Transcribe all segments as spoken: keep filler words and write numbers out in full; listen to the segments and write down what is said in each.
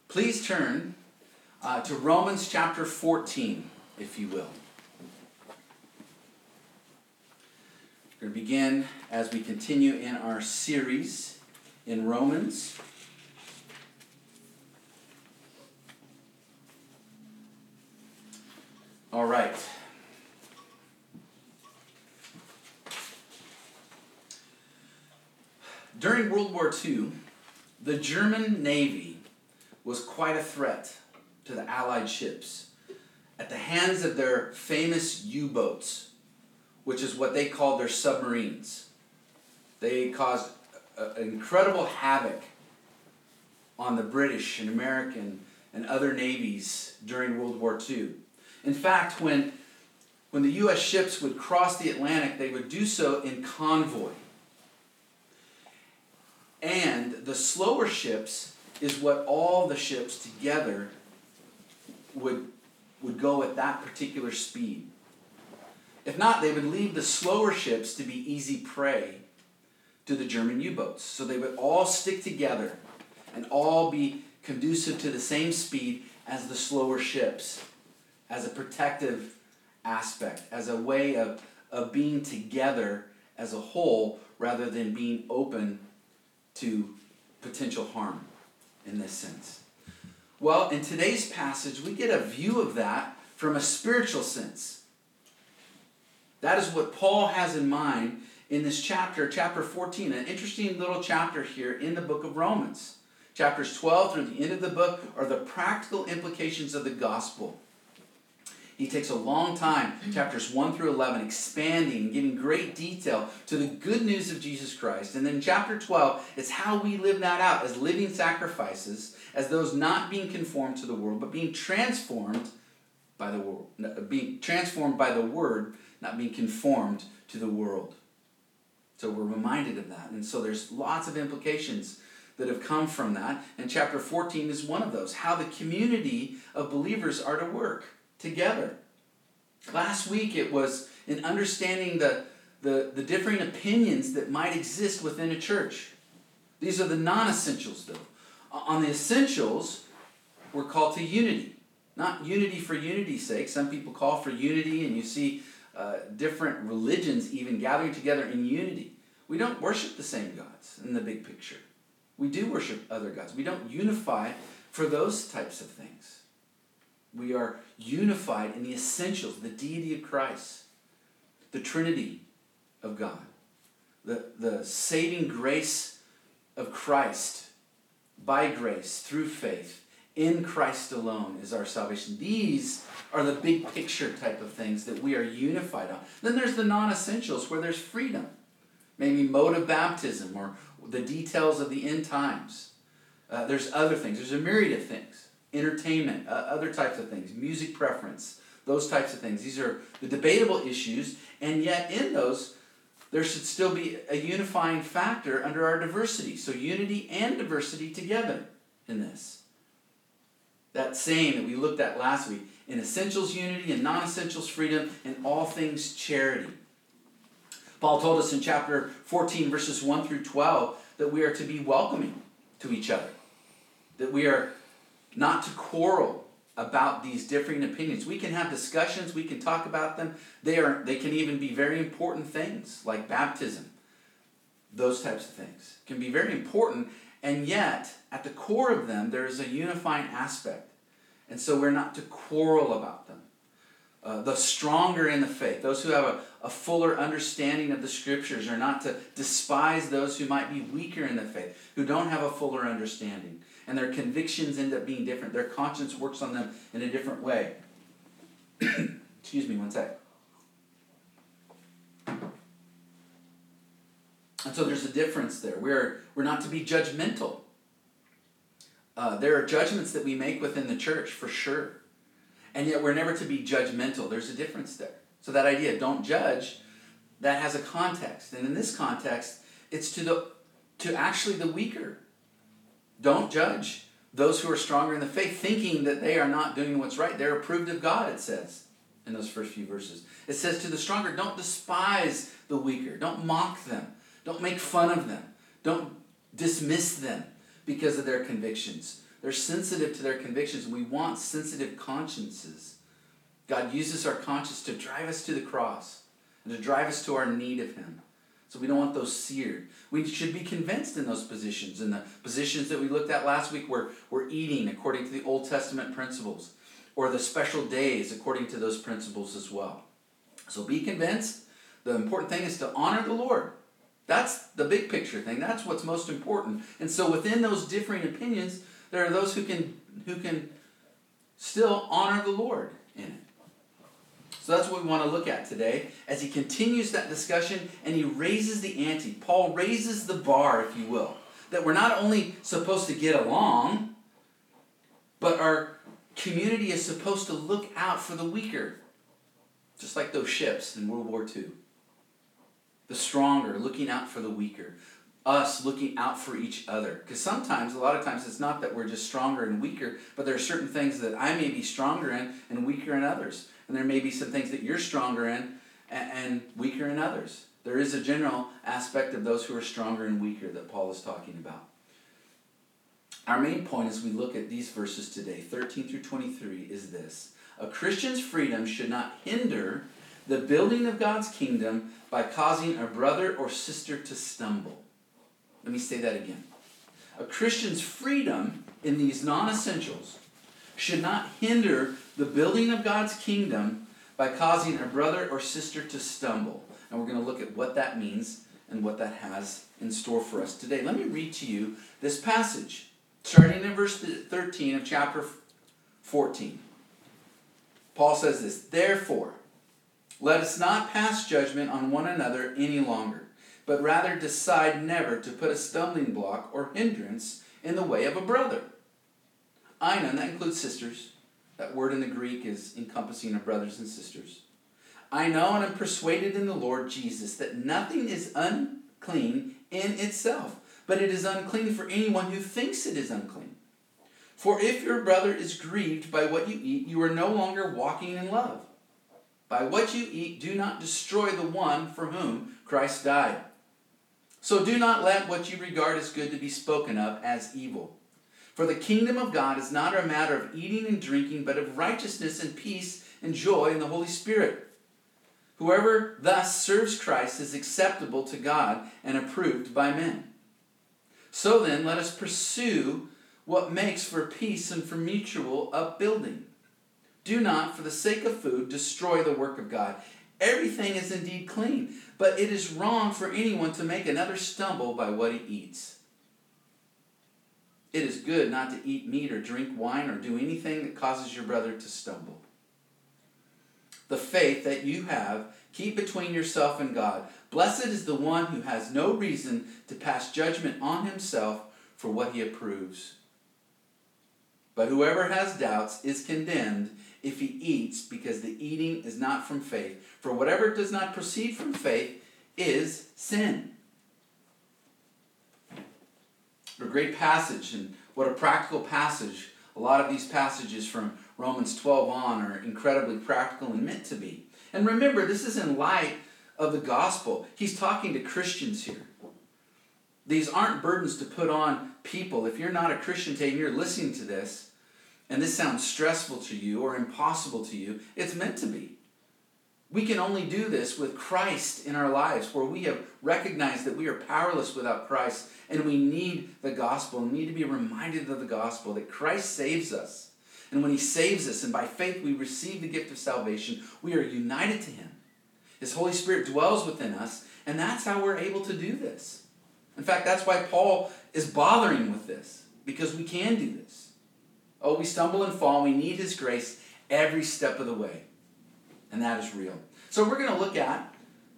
Please turn uh, to Romans chapter fourteen, if you will. We're going to begin as we continue in our series in Romans. All right. During World War Two, the German Navy was quite a threat to the Allied ships at the hands of their famous U-boats, which is what they called their submarines. They caused uh, incredible havoc on the British and American and other navies during World War Two. In fact, when, when the U S ships would cross the Atlantic, they would do so in convoy. And the slower ships is what all the ships together would, would go at that particular speed. If not, they would leave the slower ships to be easy prey to the German U-boats. So they would all stick together and all be conducive to the same speed as the slower ships, as a protective aspect, as a way of, of being together as a whole rather than being open to potential harm in this sense. Well, in today's passage, we get a view of that from a spiritual sense. That is what Paul has in mind in this chapter, chapter fourteen, an interesting little chapter here in the book of Romans. Chapters twelve through the end of the book are the practical implications of the gospel. He takes a long time, chapters one through eleven, expanding and giving great detail to the good news of Jesus Christ. And then in chapter twelve, it's how we live that out as living sacrifices, as those not being conformed to the world, but being transformed by the world, being transformed by the word, not being conformed to the world. So we're reminded of that. And so there's lots of implications that have come from that. And chapter fourteen is one of those, how the community of believers are to work together. Last week it was in understanding the, the, the differing opinions that might exist within a church. These are the non-essentials though. On the essentials, we're called to unity. Not unity for unity's sake. Some people call for unity, and you see uh, different religions even gathering together in unity. We don't worship the same gods in the big picture. We do worship other gods. We don't unify for those types of things. We are unified in the essentials, the deity of Christ, the Trinity of God, the, the saving grace of Christ by grace through faith in Christ alone is our salvation. These are the big picture type of things that we are unified on. Then there's the non-essentials where there's freedom, maybe mode of baptism or the details of the end times. Uh, there's other things. There's a myriad of things. Entertainment, uh, other types of things, music preference, those types of things. These are the debatable issues, and yet in those, there should still be a unifying factor under our diversity. So unity and diversity together in this. That saying that we looked at last week, in essentials unity, in non-essentials freedom, in all things charity. Paul told us in chapter fourteen, verses one through twelve, that we are to be welcoming to each other. That we are not to quarrel about these differing opinions. We can have discussions, we can talk about them. They are they can even be very important things, like baptism. Those types of things can be very important, and yet, at the core of them, there is a unifying aspect. And so we're not to quarrel about them. Uh, the stronger in the faith, those who have a, a fuller understanding of the Scriptures, are not to despise those who might be weaker in the faith, who don't have a fuller understanding. And their convictions end up being different. Their conscience works on them in a different way. Excuse me one sec. And so there's a difference there. We're, we're not to be judgmental. Uh, there are judgments that we make within the church, for sure. And yet we're never to be judgmental. There's a difference there. So that idea, don't judge, that has a context. And in this context, it's to the to actually the weaker. Don't judge those who are stronger in the faith, thinking that they are not doing what's right. They're approved of God, it says in those first few verses. It says to the stronger, don't despise the weaker. Don't mock them. Don't make fun of them. Don't dismiss them because of their convictions. They're sensitive to their convictions. We want sensitive consciences. God uses our conscience to drive us to the cross and to drive us to our need of him. So we don't want those seared. We should be convinced in those positions. In the positions that we looked at last week where we're eating according to the Old Testament principles, or the special days according to those principles as well. So be convinced. The important thing is to honor the Lord. That's the big picture thing. That's what's most important. And so within those differing opinions, there are those who can who can still honor the Lord in it. So that's what we want to look at today as he continues that discussion and he raises the ante. Paul raises the bar, if you will, that we're not only supposed to get along, but our community is supposed to look out for the weaker, just like those ships in World War Two. The stronger looking out for the weaker. Us looking out for each other. Because sometimes, a lot of times, it's not that we're just stronger and weaker, but there are certain things that I may be stronger in and weaker in others. And there may be some things that you're stronger in and, and weaker in others. There is a general aspect of those who are stronger and weaker that Paul is talking about. Our main point as we look at these verses today, thirteen through twenty-three, is this. A Christian's freedom should not hinder the building of God's kingdom by causing a brother or sister to stumble. Let me say that again. A Christian's freedom in these non-essentials should not hinder the building of God's kingdom by causing a brother or sister to stumble. And we're going to look at what that means and what that has in store for us today. Let me read to you this passage, starting in verse thirteen of chapter fourteen. Paul says this, "Therefore, let us not pass judgment on one another any longer, but rather decide never to put a stumbling block or hindrance in the way of a brother." I know, and that includes sisters. That word in the Greek is encompassing of brothers and sisters. "I know and am persuaded in the Lord Jesus that nothing is unclean in itself, but it is unclean for anyone who thinks it is unclean. For if your brother is grieved by what you eat, you are no longer walking in love. By what you eat, do not destroy the one for whom Christ died. So do not let what you regard as good to be spoken of as evil. For the kingdom of God is not a matter of eating and drinking, but of righteousness and peace and joy in the Holy Spirit. Whoever thus serves Christ is acceptable to God and approved by men. So then, let us pursue what makes for peace and for mutual upbuilding. Do not, for the sake of food, destroy the work of God. Everything is indeed clean, but it is wrong for anyone to make another stumble by what he eats. It is good not to eat meat or drink wine or do anything that causes your brother to stumble. The faith that you have, keep between yourself and God. Blessed is the one who has no reason to pass judgment on himself for what he approves. But whoever has doubts is condemned if he eats, because the eating is not from faith. For whatever does not proceed from faith is sin." What a great passage, and what a practical passage. A lot of these passages from Romans twelve on are incredibly practical and meant to be. And remember, this is in light of the gospel. He's talking to Christians here. These aren't burdens to put on people. If you're not a Christian today and you're listening to this, and this sounds stressful to you or impossible to you, it's meant to be. We can only do this with Christ in our lives, where we have recognized that we are powerless without Christ, and we need the gospel, and need to be reminded of the gospel, that Christ saves us. And when he saves us, and by faith we receive the gift of salvation, we are united to him. His Holy Spirit dwells within us, and that's how we're able to do this. In fact, that's why Paul is bothering with this, because we can do this. Oh, we stumble and fall. We need his grace every step of the way. And that is real. So we're going to look at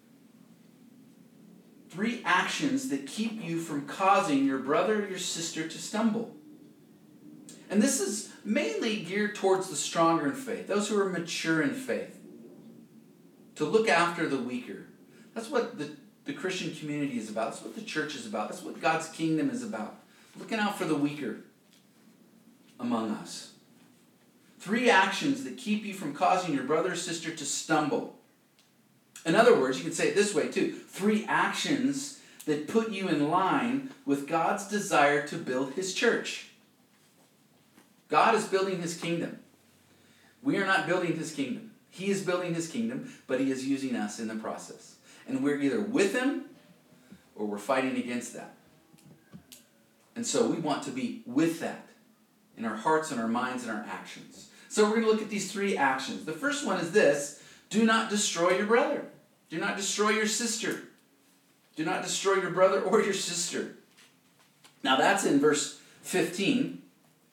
three actions that keep you from causing your brother or your sister to stumble. And this is mainly geared towards the stronger in faith, those who are mature in faith. To look after the weaker. That's what the, the Christian community is about. That's what the church is about. That's what God's kingdom is about. Looking out for the weaker among us. Three actions that keep you from causing your brother or sister to stumble. In other words, you can say it this way too. Three actions that put you in line with God's desire to build his church. God is building his kingdom. We are not building his kingdom. He is building his kingdom, but he is using us in the process. And we're either with him or we're fighting against that. And so we want to be with that in our hearts and our minds and our actions. So we're going to look at these three actions. The first one is this: do not destroy your brother. Do not destroy your sister. Do not destroy your brother or your sister. Now that's in verse fifteen.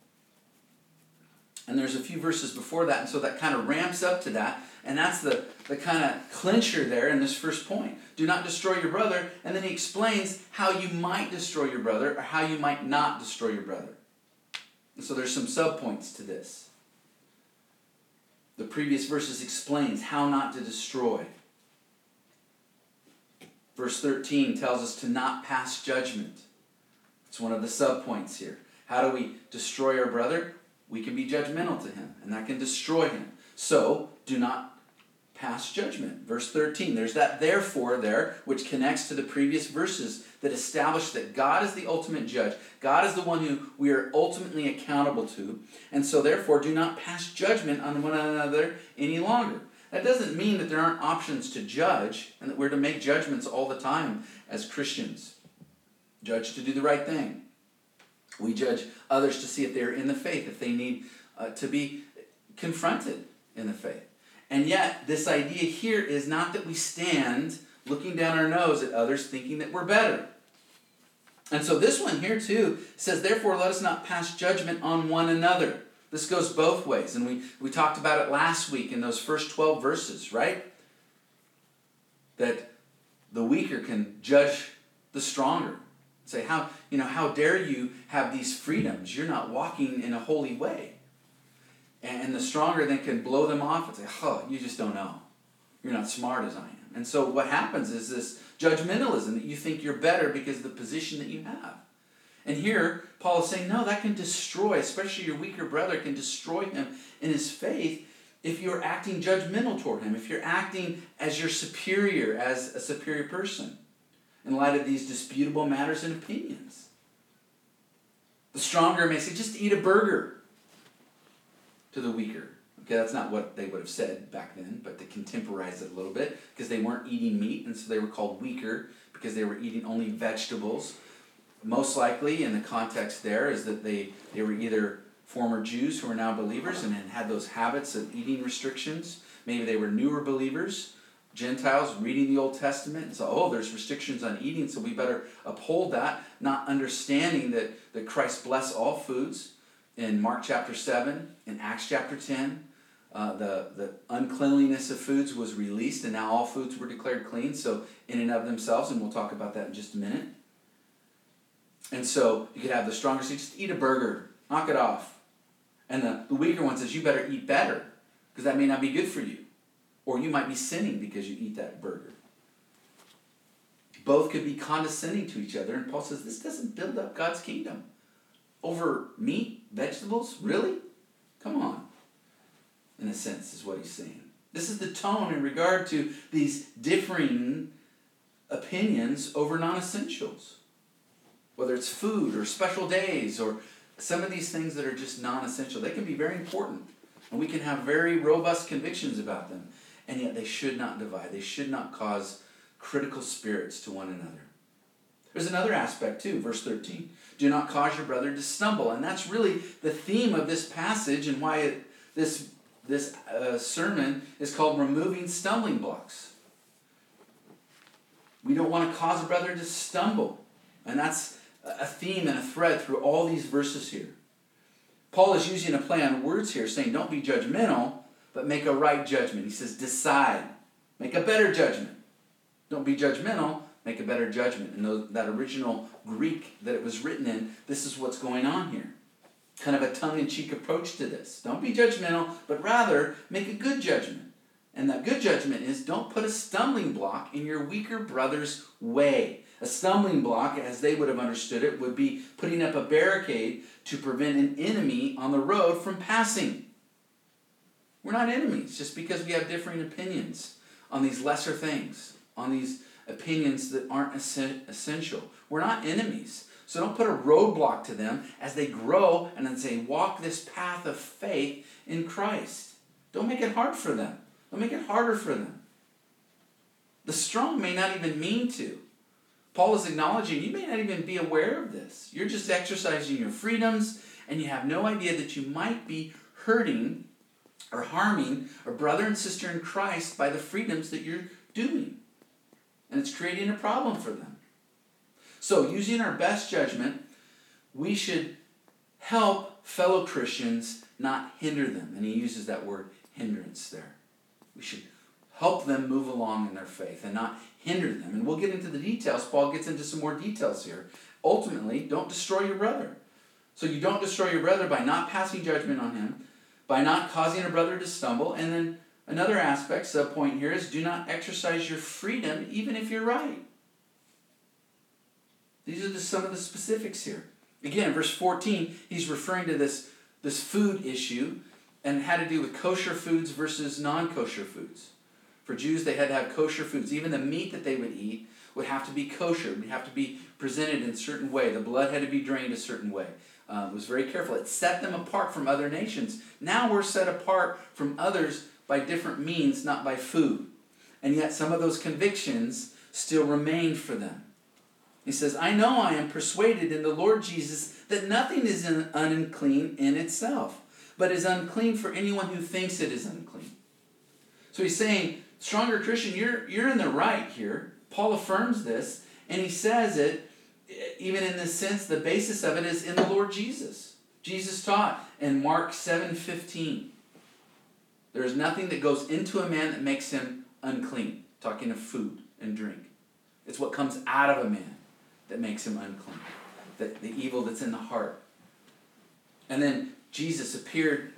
And there's a few verses before that, and so that kind of ramps up to that. And that's the, the kind of clincher there in this first point. Do not destroy your brother. And then he explains how you might destroy your brother or how you might not destroy your brother. And so there's some subpoints to this. The previous verses explains how not to destroy. Verse thirteen tells us to not pass judgment. It's one of the subpoints here. How do we destroy our brother? We can be judgmental to him, and that can destroy him. So, do not pass judgment. Verse thirteen, there's that therefore there, which connects to the previous verses that establish that God is the ultimate judge. God is the one who we are ultimately accountable to. And so, therefore, do not pass judgment on one another any longer. That doesn't mean that there aren't options to judge and that we're to make judgments all the time as Christians. Judge to do the right thing. We judge others to see if they're in the faith, if they need uh, to be confronted in the faith. And yet, this idea here is not that we stand looking down our nose at others thinking that we're better. And so this one here too says, therefore let us not pass judgment on one another. This goes both ways. And we, we talked about it last week in those first twelve verses, right? That the weaker can judge the stronger. Say, how, you know, how dare you have these freedoms? You're not walking in a holy way. And the stronger then can blow them off and say, oh, you just don't know. You're not smart as I am. And so what happens is this judgmentalism, that you think you're better because of the position that you have. And here, Paul is saying, no, that can destroy, especially your weaker brother, can destroy him in his faith if you're acting judgmental toward him, if you're acting as your superior, as a superior person, in light of these disputable matters and opinions. The stronger may say, just eat a burger to the weaker. Okay, that's not what they would have said back then, but to contemporize it a little bit, because they weren't eating meat, and so they were called weaker, because they were eating only vegetables. Most likely, in the context there, is that they, they were either former Jews who are now believers and had those habits of eating restrictions. Maybe they were newer believers, Gentiles reading the Old Testament, and so, oh, there's restrictions on eating, so we better uphold that, not understanding that, that Christ blessed all foods. In Mark chapter seven, in Acts chapter ten, uh, the, the uncleanliness of foods was released, and now all foods were declared clean, so in and of themselves, and we'll talk about that in just a minute. And so you could have the stronger say, just eat a burger, knock it off. And the, the weaker one says, you better eat better, because that may not be good for you. Or you might be sinning because you eat that burger. Both could be condescending to each other. And Paul says, this doesn't build up God's kingdom. Over meat, vegetables? Really? Come on. In a sense, is what he's saying. This is the tone in regard to these differing opinions over non-essentials. Whether it's food or special days or some of these things that are just non-essential. They can be very important. And we can have very robust convictions about them. And yet they should not divide. They should not cause critical spirits to one another. There's another aspect too, verse thirteen. Do not cause your brother to stumble. And that's really the theme of this passage and why it, this, this uh, sermon is called Removing Stumbling Blocks. We don't want to cause a brother to stumble. And that's a theme and a thread through all these verses here. Paul is using a play on words here, saying don't be judgmental, but make a right judgment. He says decide. Make a better judgment. Don't be judgmental, make a better judgment. And those, that original Greek that it was written in, this is what's going on here. Kind of a tongue-in-cheek approach to this. Don't be judgmental, but rather make a good judgment. And that good judgment is don't put a stumbling block in your weaker brother's way. A stumbling block, as they would have understood it, would be putting up a barricade to prevent an enemy on the road from passing. We're not enemies just because we have differing opinions on these lesser things, on these opinions that aren't essential. We're not enemies. So don't put a roadblock to them as they grow and then say, walk this path of faith in Christ. Don't make it hard for them. Don't make it harder for them. The strong may not even mean to. Paul is acknowledging you may not even be aware of this. You're just exercising your freedoms, and you have no idea that you might be hurting or harming a brother and sister in Christ by the freedoms that you're doing. And it's creating a problem for them. So, using our best judgment, we should help fellow Christians, not hinder them. And he uses that word hindrance there. We should help them move along in their faith and not hinder them. And we'll get into the details. Paul gets into some more details here. Ultimately, don't destroy your brother. So you don't destroy your brother by not passing judgment on him, by not causing a brother to stumble. And then another aspect, sub point here, is do not exercise your freedom even if you're right. These are just some of the specifics here. Again, in verse fourteen, he's referring to this, this food issue and had to do with kosher foods versus non-kosher foods. For Jews, they had to have kosher foods. Even the meat that they would eat would have to be kosher. It would have to be presented in a certain way. The blood had to be drained a certain way. Uh, it was very careful. It set them apart from other nations. Now we're set apart from others by different means, not by food. And yet some of those convictions still remain for them. He says, I know I am persuaded in the Lord Jesus that nothing is unclean in itself, but is unclean for anyone who thinks it is unclean. So he's saying, stronger Christian, you're, you're in the right here. Paul affirms this, and he says it, even in this sense, the basis of it is in the Lord Jesus. Jesus taught in Mark seven fifteen, there is nothing that goes into a man that makes him unclean. Talking of food and drink. It's what comes out of a man that makes him unclean. The, the evil that's in the heart. And then Jesus appeared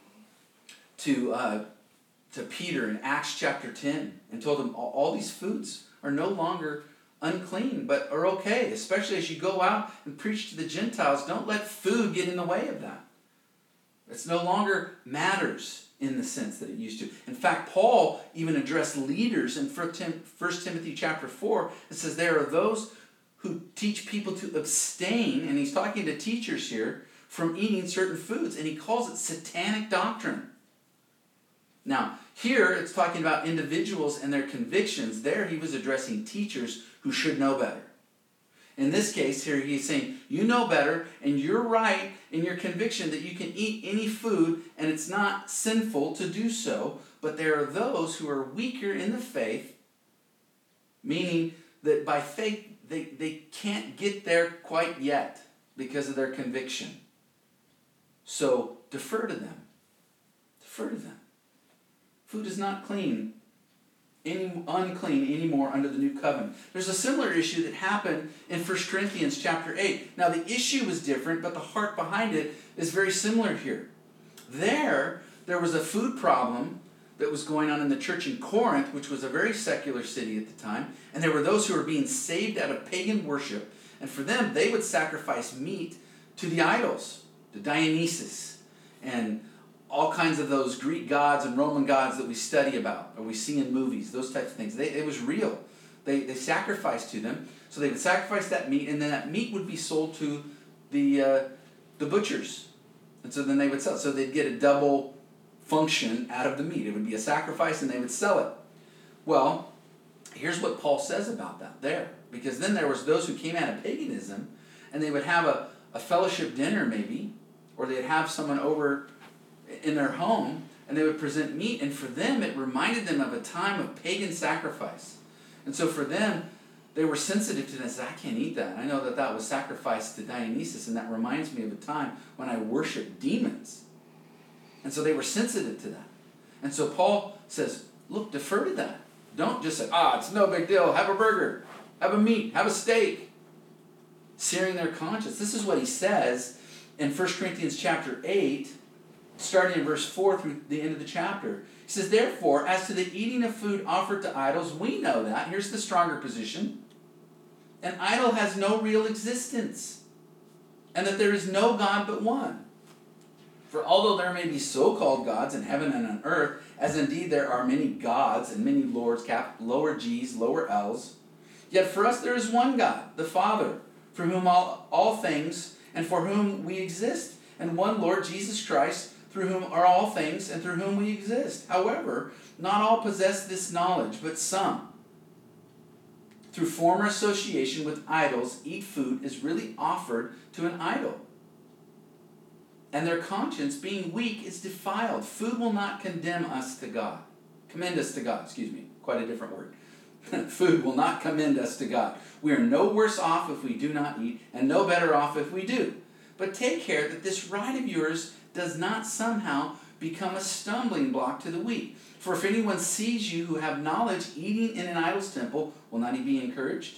to uh, to Peter in Acts chapter ten and told him all, all these foods are no longer unclean, but are okay. Especially as you go out and preach to the Gentiles, don't let food get in the way of that. It's no longer matters in the sense that it used to. In fact, Paul even addressed leaders in First Timothy chapter four. It says there are those who teach people to abstain, and he's talking to teachers here, from eating certain foods, and he calls it satanic doctrine. Now, here it's talking about individuals and their convictions. There he was addressing teachers who should know better. In this case here, he's saying, you know better, and you're right in your conviction that you can eat any food, and it's not sinful to do so, but there are those who are weaker in the faith, meaning that by faith, They, they can't get there quite yet because of their conviction. So defer to them. Defer to them. Food is not clean, any unclean anymore under the new covenant. There's a similar issue that happened in First Corinthians chapter eight. Now the issue was different, but the heart behind it is very similar here. There, there was a food problem that was going on in the church in Corinth, which was a very secular city at the time, and there were those who were being saved out of pagan worship, and for them, they would sacrifice meat to the idols, to Dionysus, and all kinds of those Greek gods and Roman gods that we study about, or we see in movies, those types of things. They, it was real. They, they sacrificed to them, so they would sacrifice that meat, and then that meat would be sold to the, uh, the butchers, and so then they would sell it. So they'd get a double function out of the meat. It would be a sacrifice and they would sell it. Well, here's what Paul says about that there. Because then there was those who came out of paganism and they would have a, a fellowship dinner maybe, or they'd have someone over in their home and they would present meat, and for them it reminded them of a time of pagan sacrifice. And so for them, they were sensitive to this. I can't eat that. I know that that was sacrificed to Dionysus, and that reminds me of a time when I worshiped demons. And so they were sensitive to that. And so Paul says, look, defer to that. Don't just say, ah, it's no big deal. Have a burger. Have a meat. Have a steak. Searing their conscience. This is what he says in First Corinthians chapter eight, starting in verse four through the end of the chapter. He says, therefore, as to the eating of food offered to idols, we know that. Here's the stronger position. An idol has no real existence, and that there is no God but one. For although there may be so-called gods in heaven and on earth, as indeed there are many gods and many lords, cap, lower G's, lower L's, yet for us there is one God, the Father, through whom all, all things, and for whom we exist, and one Lord Jesus Christ, through whom are all things, and through whom we exist. However, not all possess this knowledge, but some, through former association with idols, eat food is really offered to an idol. And their conscience, being weak, is defiled. Food will not condemn us to God. Commend us to God, excuse me. Quite a different word. Food will not commend us to God. We are no worse off if we do not eat, and no better off if we do. But take care that this right of yours does not somehow become a stumbling block to the weak. For if anyone sees you who have knowledge eating in an idol's temple, will not he be encouraged?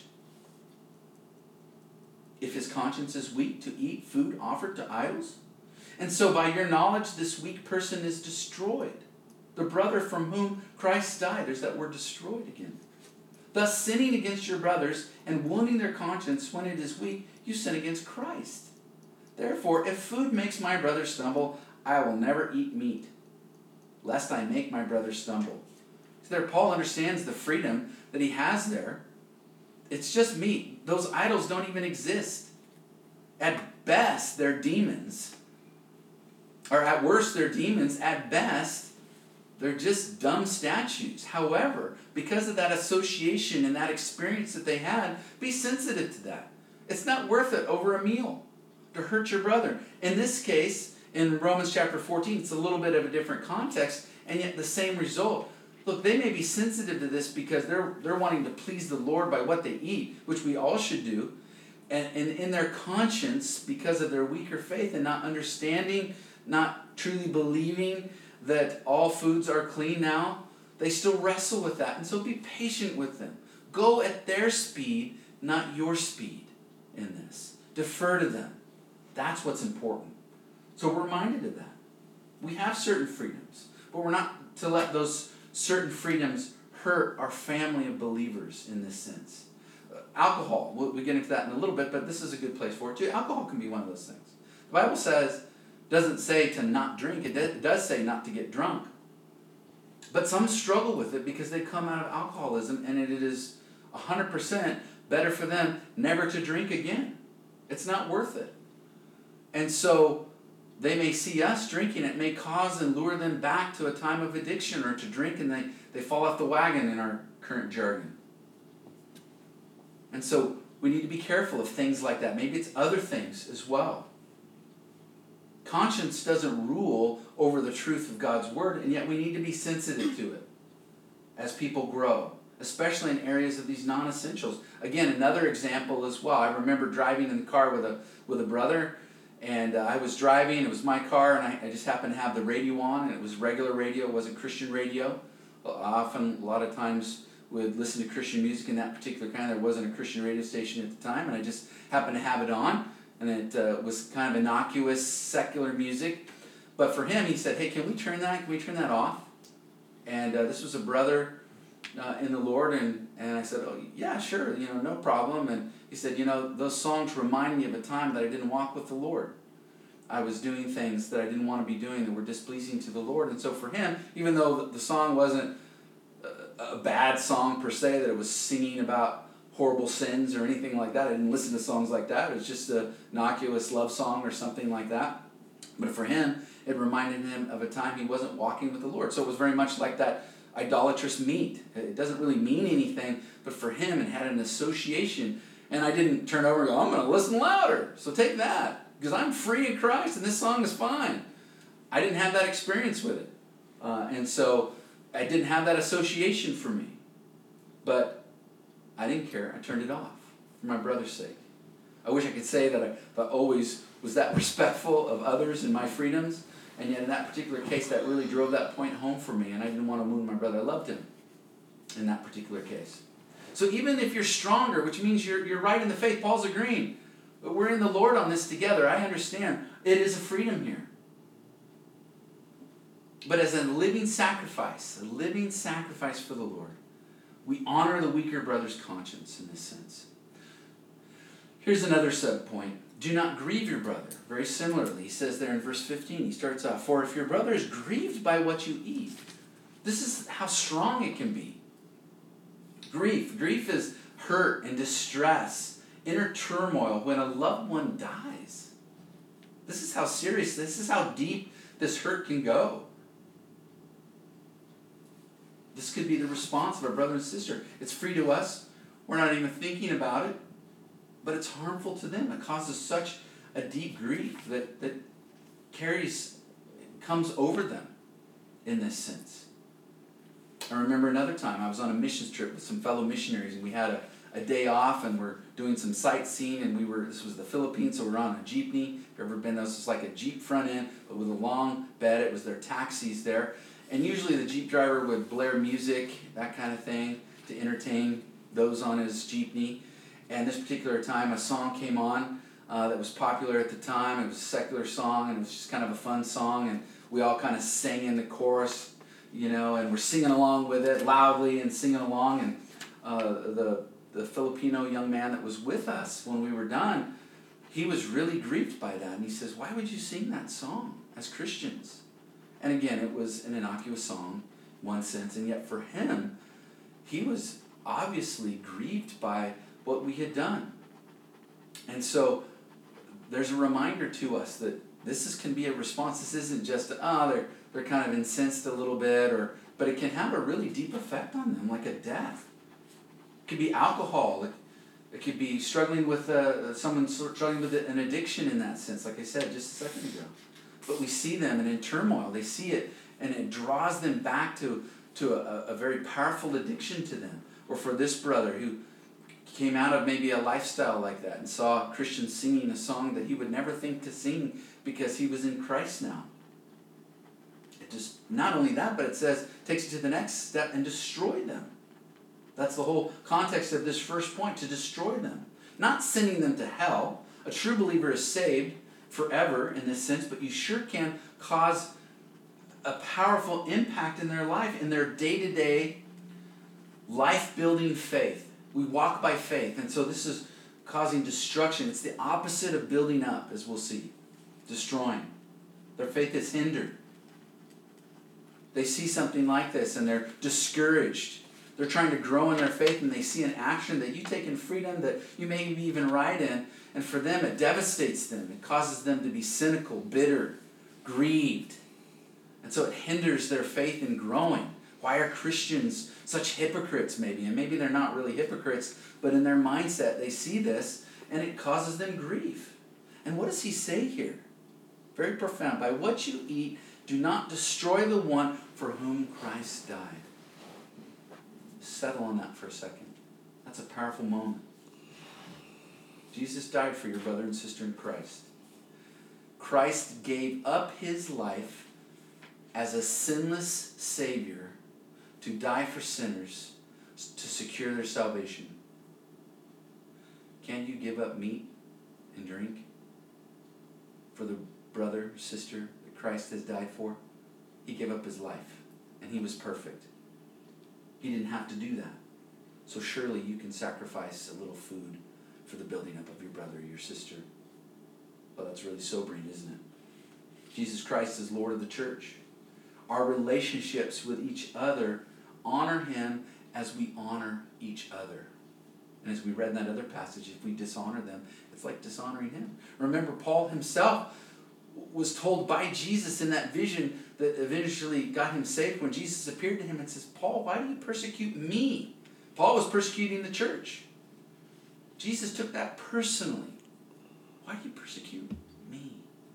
If his conscience is weak, to eat food offered to idols? And so by your knowledge, this weak person is destroyed. The brother from whom Christ died. There's that word destroyed again. Thus sinning against your brothers and wounding their conscience when it is weak, you sin against Christ. Therefore, if food makes my brother stumble, I will never eat meat, lest I make my brother stumble. So there Paul understands the freedom that he has there. It's just meat. Those idols don't even exist. At best, they're demons. Or at worst, they're demons. At best, they're just dumb statues. However, because of that association and that experience that they had, be sensitive to that. It's not worth it over a meal to hurt your brother. In this case, in Romans chapter fourteen, it's a little bit of a different context, and yet the same result. Look, they may be sensitive to this because they're they're wanting to please the Lord by what they eat, which we all should do. And, and in their conscience, because of their weaker faith and not understanding, not truly believing that all foods are clean now, they still wrestle with that. And so be patient with them. Go at their speed, not your speed in this. Defer to them. That's what's important. So we're reminded of that. We have certain freedoms, but we're not to let those certain freedoms hurt our family of believers in this sense. Uh, alcohol, we'll, we'll get into that in a little bit, but this is a good place for it too. Alcohol can be one of those things. The Bible says, doesn't say to not drink, it, it does say not to get drunk. But some struggle with it because they come out of alcoholism, and it is one hundred percent better for them never to drink again. It's not worth it. And so they may see us drinking. It may cause and lure them back to a time of addiction or to drink, and they, they fall off the wagon in our current jargon. And so we need to be careful of things like that. Maybe it's other things as well. Conscience doesn't rule over the truth of God's word, and yet we need to be sensitive to it as people grow, especially in areas of these non-essentials. Again, another example as well. I remember driving in the car with a with a brother, and uh, I was driving. It was my car, and I, I just happened to have the radio on, and it was regular radio. It wasn't Christian radio. Often, a lot of times, would listen to Christian music in that particular kind. There wasn't a Christian radio station at the time, and I just happened to have it on. And it uh, was kind of innocuous, secular music. But for him, he said, hey, can we turn that? Can we turn that off? And uh, this was a brother uh, in the Lord. And, and I said, oh, yeah, sure, you know, no problem. And he said, you know, those songs remind me of a time that I didn't walk with the Lord. I was doing things that I didn't want to be doing that were displeasing to the Lord. And so for him, even though the song wasn't a, a bad song per se, that it was singing about horrible sins or anything like that. I didn't listen to songs like that. It was just a innocuous love song or something like that. But for him, it reminded him of a time he wasn't walking with the Lord. So it was very much like that idolatrous meat. It doesn't really mean anything, but for him it had an association. And I didn't turn over and go, I'm going to listen louder. So take that, because I'm free in Christ and this song is fine. I didn't have that experience with it. Uh, and so I didn't have that association for me. But I didn't care. I turned it off for my brother's sake. I wish I could say that I, that I always was that respectful of others and my freedoms, and yet in that particular case, that really drove that point home for me, and I didn't want to wound my brother. I loved him in that particular case. So even if you're stronger, which means you're, you're right in the faith, Paul's agreeing, but we're in the Lord on this together. I understand. It is a freedom here. But as a living sacrifice, a living sacrifice for the Lord, we honor the weaker brother's conscience in this sense. Here's another sub-point. Do not grieve your brother. Very similarly, he says there in verse fifteen, he starts off, for if your brother is grieved by what you eat, this is how strong it can be. Grief. Grief is hurt and distress inner turmoil when a loved one dies. This is how serious, this is how deep this hurt can go. This could be the response of our brother and sister. It's free to us. We're not even thinking about it. But it's harmful to them. It causes such a deep grief that, that carries, comes over them in this sense. I remember another time I was on a missions trip with some fellow missionaries, and we had a, a day off, and we're doing some sightseeing, and we were, this was the Philippines, so we we're on a jeepney. If you've ever been there, this was like a Jeep front end, but with a long bed. It was their taxis there. And usually the Jeep driver would blare music, that kind of thing, to entertain those on his jeepney. And this particular time, a song came on uh, that was popular at the time. It was a secular song, and it was just kind of a fun song, and we all kind of sang in the chorus, you know, and we're singing along with it loudly and singing along. And uh, the the Filipino young man that was with us when we were done, he was really grieved by that, and he says, "Why would you sing that song as Christians?" And again, it was an innocuous song, in one sense, and yet for him, he was obviously grieved by what we had done. And so there's a reminder to us that this is, can be a response. This isn't just, oh, they're, they're kind of incensed a little bit, or but it can have a really deep effect on them, like a death. It could be alcohol. It, it could be struggling with, uh, someone struggling with an addiction in that sense, like I said just a second ago. But we see them, and in turmoil, they see it, and it draws them back to, to a, a very powerful addiction to them. Or for this brother who came out of maybe a lifestyle like that and saw Christians singing a song that he would never think to sing because he was in Christ now. It just, not only that, but it says, takes you to the next step and destroy them. That's the whole context of this first point, to destroy them. Not sending them to hell. A true believer is saved forever in this sense, but you sure can cause a powerful impact in their life, in their day-to-day life-building faith. We walk by faith, and so this is causing destruction. It's the opposite of building up, as we'll see. Destroying. Their faith is hindered. They see something like this, and they're discouraged. They're trying to grow in their faith, and they see an action that you take in freedom that you may be even right in, and for them it devastates them. It causes them to be cynical, bitter, grieved. And so it hinders their faith in growing. Why are Christians such hypocrites maybe? And maybe they're not really hypocrites, but in their mindset they see this, and it causes them grief. And what does he say here? Very profound. By what you eat, do not destroy the one for whom Christ died. Settle on that for a second. That's a powerful moment. Jesus died for your brother and sister in Christ. Christ gave up his life as a sinless Savior to die for sinners to secure their salvation. Can you give up meat and drink for the brother or sister that Christ has died for? He gave up his life, and he was perfect. He didn't have to do that. So surely you can sacrifice a little food for the building up of your brother or your sister. Well, that's really sobering, isn't it? Jesus Christ is Lord of the church. Our relationships with each other honor him as we honor each other. And as we read in that other passage, if we dishonor them, it's like dishonoring him. Remember, Paul himself was told by Jesus in that vision that eventually got him saved when Jesus appeared to him and says, Paul, why do you persecute me? Paul was persecuting the church. Jesus took that personally. Why do you persecute me?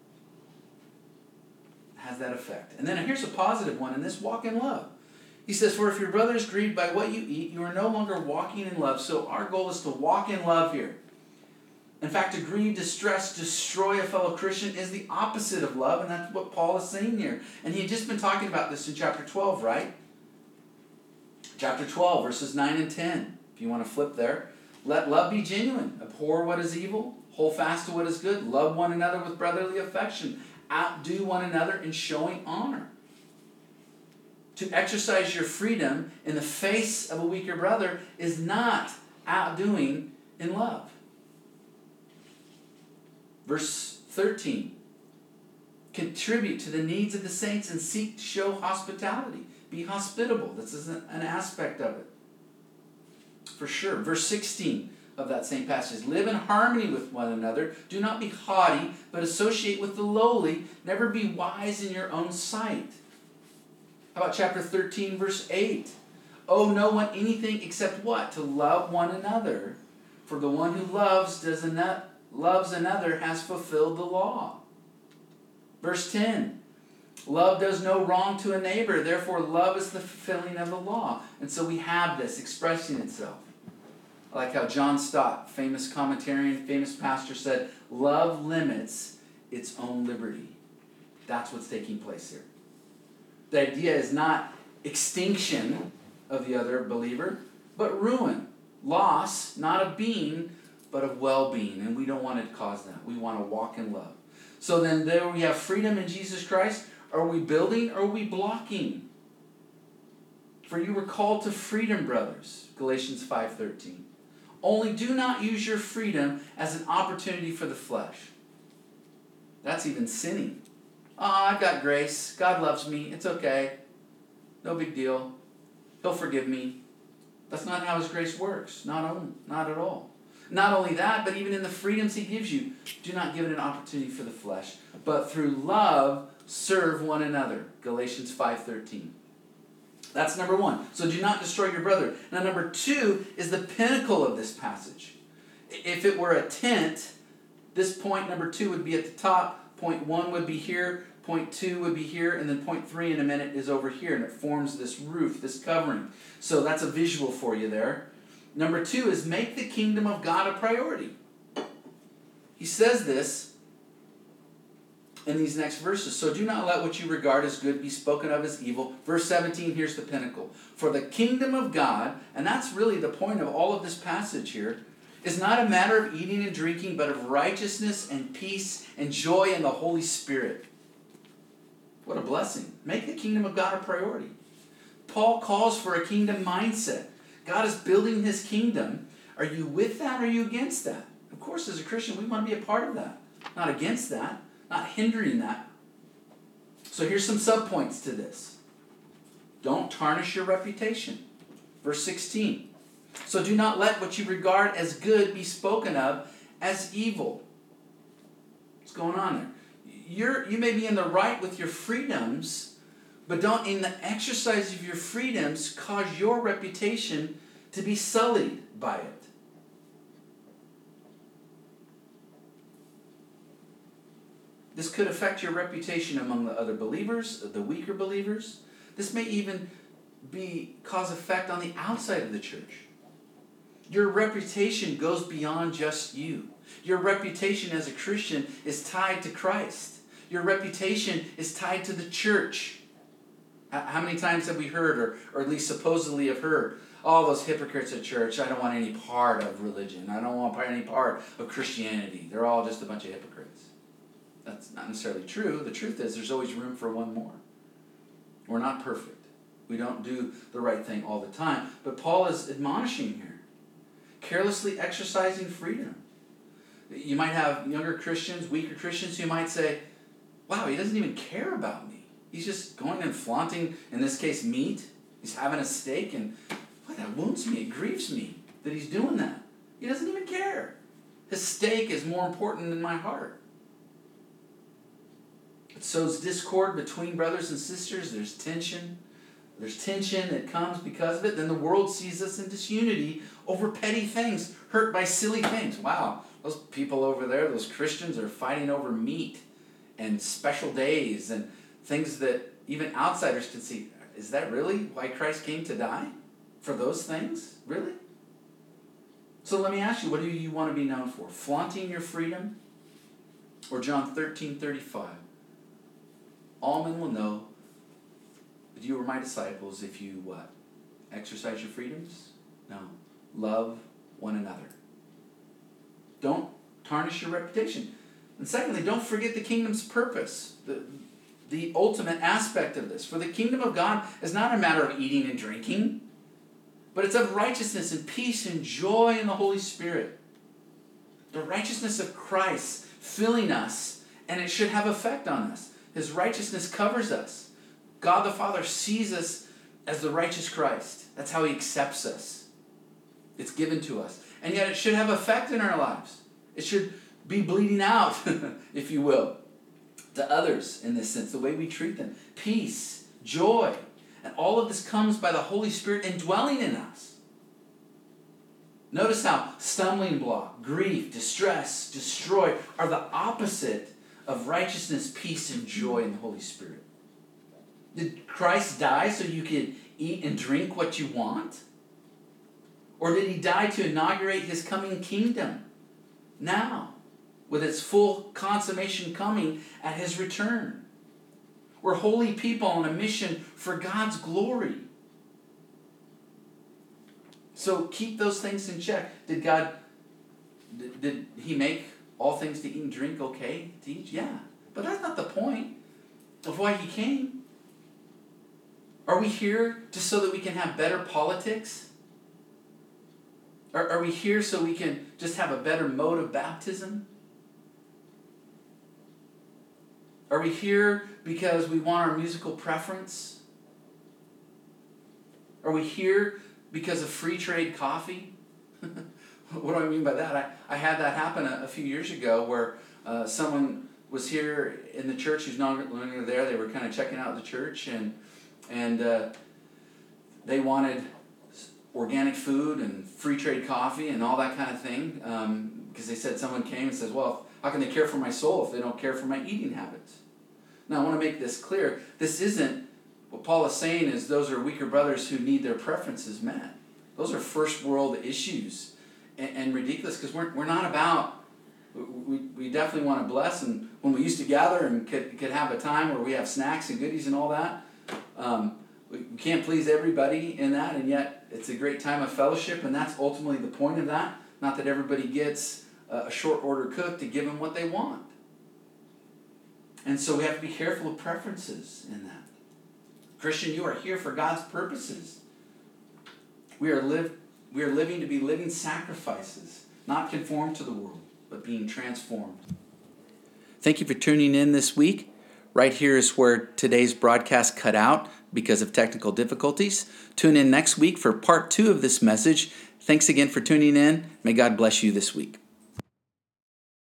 It has that effect. And then here's a positive one in this: walk in love. He says, for if your brother is grieved by what you eat, you are no longer walking in love. So our goal is to walk in love here. In fact, to grieve, distress, destroy a fellow Christian is the opposite of love, and that's what Paul is saying here. And he had just been talking about this in chapter twelve, right? Chapter twelve, verses nine and ten. If you want to flip there. Let love be genuine. Abhor what is evil. Hold fast to what is good. Love one another with brotherly affection. Outdo one another in showing honor. To exercise your freedom in the face of a weaker brother is not outdoing in love. Verse thirteen. Contribute to the needs of the saints and seek to show hospitality. Be hospitable. This is an aspect of it. For sure. Verse sixteen. of that same passage. Live in harmony with one another. Do not be haughty, but associate with the lowly. Never be wise in your own sight. How about chapter thirteen, verse eight? Owe no one anything except what? To love one another. For the one who loves does ano- loves another has fulfilled the law. Verse ten. Love does no wrong to a neighbor. Therefore, love is the fulfilling of the law. And so we have this expressing itself. I like how John Stott, famous commentarian, famous pastor, said, love limits its own liberty. That's what's taking place here. The idea is not extinction of the other believer, but ruin, loss, not of being, but of well-being. And we don't want to cause that. We want to walk in love. So then there we have freedom in Jesus Christ. Are we building or are we blocking? For you were called to freedom, brothers. Galatians five thirteen. Only do not use your freedom as an opportunity for the flesh. That's even sinning. Oh, I've got grace. God loves me. It's okay. No big deal. He'll forgive me. That's not how His grace works. Not, on, not at all. Not only that, but even in the freedoms He gives you, do not give it an opportunity for the flesh, but through love serve one another. Galatians five thirteen. That's number one. So do not destroy your brother. Now number two is the pinnacle of this passage. If it were a tent, this point number two would be at the top, point one would be here, point two would be here, and then point three in a minute is over here, and it forms this roof, this covering. So that's a visual for you there. Number two is make the kingdom of God a priority. He says this in these next verses. So do not let what you regard as good be spoken of as evil. Verse seventeen, here's the pinnacle. For the kingdom of God, and that's really the point of all of this passage here, is not a matter of eating and drinking, but of righteousness and peace and joy in the Holy Spirit. What a blessing. Make the kingdom of God a priority. Paul calls for a kingdom mindset. God is building His kingdom. Are you with that or are you against that? Of course, as a Christian, we want to be a part of that. Not against that. Not hindering that. So here's some subpoints to this. Don't tarnish your reputation. Verse sixteen. So do not let what you regard as good be spoken of as evil. What's going on there? You're, you may be in the right with your freedoms, but don't, in the exercise of your freedoms, cause your reputation to be sullied by it. This could affect your reputation among the other believers, the weaker believers. This may even be cause effect on the outside of the church. Your reputation goes beyond just you. Your reputation as a Christian is tied to Christ. Your reputation is tied to the church. How many times have we heard, or, or at least supposedly have heard, all those hypocrites at church, I don't want any part of religion. I don't want any part of Christianity. They're all just a bunch of hypocrites. That's not necessarily true. The truth is there's always room for one more. We're not perfect. We don't do the right thing all the time. But Paul is admonishing here. Carelessly exercising freedom. You might have younger Christians, weaker Christians who might say, wow, he doesn't even care about me. He's just going and flaunting, in this case, meat. He's having a steak, and boy, that wounds me. It grieves me that he's doing that. He doesn't even care. His steak is more important than my heart. It sows discord between brothers and sisters. There's tension. There's tension that comes because of it. Then the world sees us in disunity over petty things, hurt by silly things. Wow, those people over there, those Christians, are fighting over meat and special days and things that even outsiders can see. Is that really why Christ came to die? For those things? Really? So let me ask you, what do you want to be known for? Flaunting your freedom? Or John thirteen thirty-five? All men will know that you are my disciples if you what? Exercise your freedoms? No. Love one another. Don't tarnish your reputation. And secondly, don't forget the kingdom's purpose. The, the ultimate aspect of this. For the kingdom of God is not a matter of eating and drinking, but it's of righteousness and peace and joy in the Holy Spirit. The righteousness of Christ filling us, and it should have effect on us. His righteousness covers us. God the Father sees us as the righteous Christ. That's how he accepts us. It's given to us. And yet it should have effect in our lives. It should be bleeding out, if you will, to others in this sense, the way we treat them. Peace, joy, and all of this comes by the Holy Spirit indwelling in us. Notice how stumbling block, grief, distress, destroy are the opposite of righteousness, peace, and joy in the Holy Spirit. Did Christ die so you could eat and drink what you want? Or did he die to inaugurate his coming kingdom now, with its full consummation coming at his return? We're holy people on a mission for God's glory. So keep those things in check. Did God, did, did he make all things to eat and drink okay to eat? Yeah. But that's not the point of why he came. Are we here just so that we can have better politics? Are, are we here so we can just have a better mode of baptism? Are we here because we want our musical preference? Are we here because of free trade coffee? What do I mean by that? I, I had that happen a, a few years ago where uh, someone was here in the church who's no longer there. They were kind of checking out the church, and and uh, they wanted organic food and free trade coffee and all that kind of thing, um, because they said someone came and says, well, how can they care for my soul if they don't care for my eating habits? Now, I want to make this clear. This isn't, what Paul is saying is those are weaker brothers who need their preferences met. Those are first world issues and, and ridiculous, because we're, we're not about, we, we definitely want to bless, and when we used to gather and could, could have a time where we have snacks and goodies and all that, um, we can't please everybody in that, and yet it's a great time of fellowship, and that's ultimately the point of that. Not that everybody gets a short order cook to give them what they want. And so we have to be careful of preferences in that. Christian, you are here for God's purposes. We are live, we are living to be living sacrifices, not conformed to the world, but being transformed. Thank you for tuning in this week. Right here is where today's broadcast cut out because of technical difficulties. Tune in next week for part two of this message. Thanks again for tuning in. May God bless you this week.